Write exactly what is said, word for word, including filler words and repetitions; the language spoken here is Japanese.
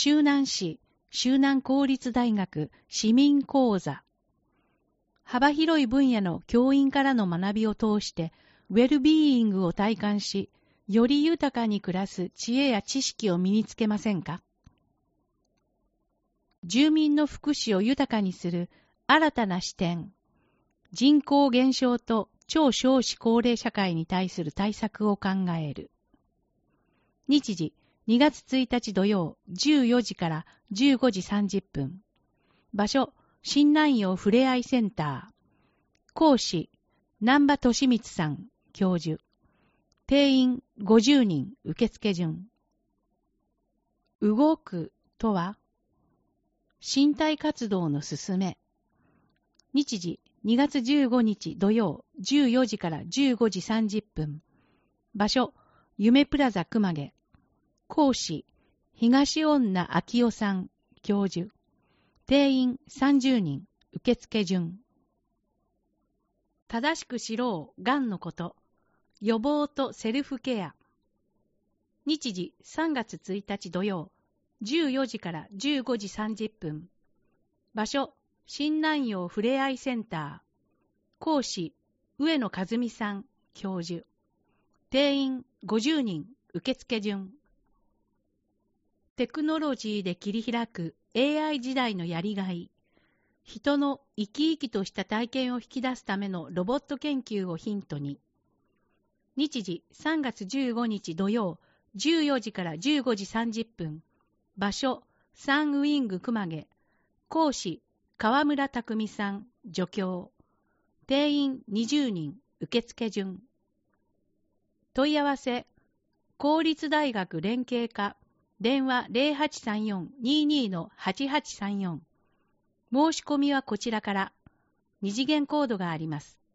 周南市周南公立大学市民講座。幅広い分野の教員からの学びを通して、ウェルビーイングを体感し、より豊かに暮らす知恵や知識を身につけませんか？住民の福祉を豊かにする新たな視点。人口減少と超少子高齢社会に対する対策を考える。日時にがつついたち土曜じゅうよじからじゅうごじさんじゅっぷん。場所、新南陽ふれあいセンター。講師、南波俊光さん、教授。定員ごじゅうにん、受付順。動くとは、身体活動のすすめ。日時にがつじゅうごにち土曜じゅうよじからじゅうごじさんじゅっぷん。場所、夢プラザ熊毛。講師、東恩納昭夫さん、教授。定員さんじゅうにん、受付順。正しく知ろう、がんのこと。予防とセルフケア。日時さんがつついたち土曜、じゅうよじからじゅうごじさんじゅっぷん。場所、新南陽ふれあいセンター。講師、上野和美さん、教授。定員ごじゅうにん、受付順。テクノロジーで切り開く エーアイ 時代のやりがい。人の生き生きとした体験を引き出すためのロボット研究をヒントに。日時さんがつじゅうごにち土曜じゅうよじからじゅうごじさんじゅっぷん。場所、サンウィング熊毛。講師、川村匠さん、助教。定員にじゅうにん、受付順。問い合わせ、公立大学連携課。電話 ゼロはちさんよん にーにー はちはちさんよん。申し込みはこちらから。二次元コードがあります。